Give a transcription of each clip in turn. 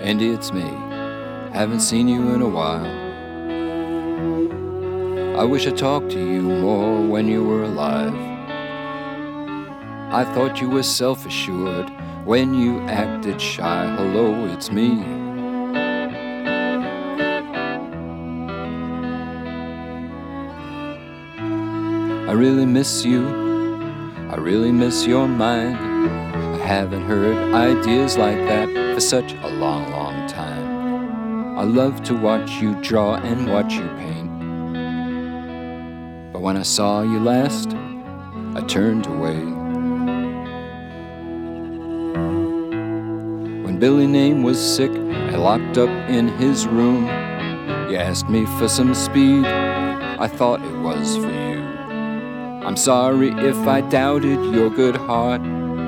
Andy, it's me. Haven't seen you in a while. I wish I talked to you more when you were alive. I thought you were self-assured when you acted shy. Hello, it's me. I really miss you. I really miss your mind. I haven't heard ideas like that for such a long, long time. I love to watch you draw and watch you paint. But when I saw you last, I turned away. When Billy Name was sick and locked up in his room, you asked me for some speed. I thought it was for you. I'm sorry if I doubted your good heart.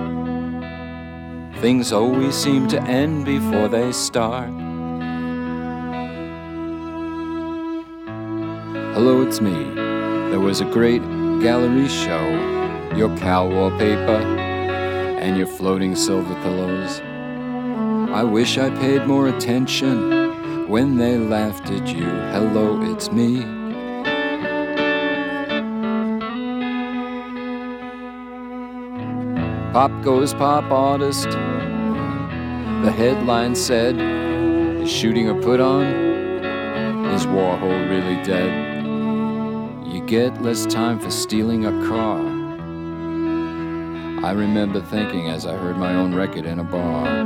Things always seem to end before they start. Hello, it's me. There was a great gallery show. Your cow wallpaper and your floating silver pillows. I wish I paid more attention when they laughed at you. Hello, it's me. Pop goes pop artist. The headline said, is shooting a put on? Is Warhol really dead? You get less time for stealing a car. I remember thinking as I heard my own record in a bar.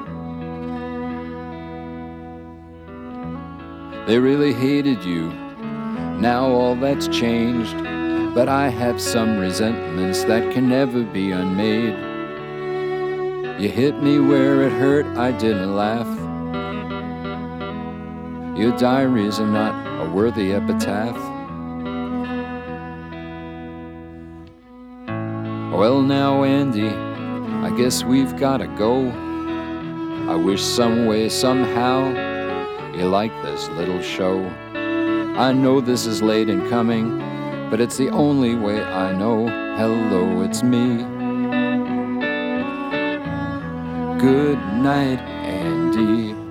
They really hated you. Now all that's changed. But I have some resentments that can never be unmade. You hit me where it hurt, I didn't laugh. Your diaries are not a worthy epitaph. Well now, Andy, I guess we've gotta go. I wish some way, somehow, you like this little show. I know this is late in coming, but it's the only way I know. Hello, it's me. Good night, Andy.